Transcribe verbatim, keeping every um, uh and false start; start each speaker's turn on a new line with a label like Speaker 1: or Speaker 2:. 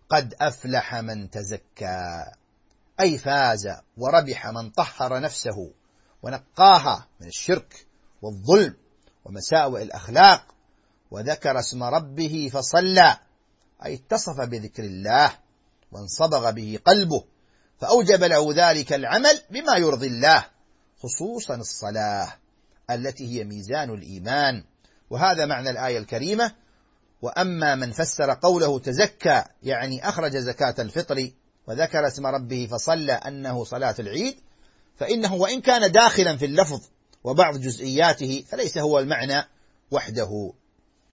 Speaker 1: قد أفلح من تزكى، أي فاز وربح من طهر نفسه ونقاها من الشرك والظلم ومساوئ الأخلاق، وذكر اسم ربه فصلى، أي اتصف بذكر الله وانصبغ به قلبه، فأوجب له ذلك العمل بما يرضي الله، خصوصا الصلاة التي هي ميزان الإيمان. وهذا معنى الآية الكريمة. وأما من فسر قوله تزكى يعني أخرج زكاة الفطر وذكر اسم ربه فصلى أنه صلاة العيد، فإنه وإن كان داخلا في اللفظ وبعض جزئياته فليس هو المعنى وحده.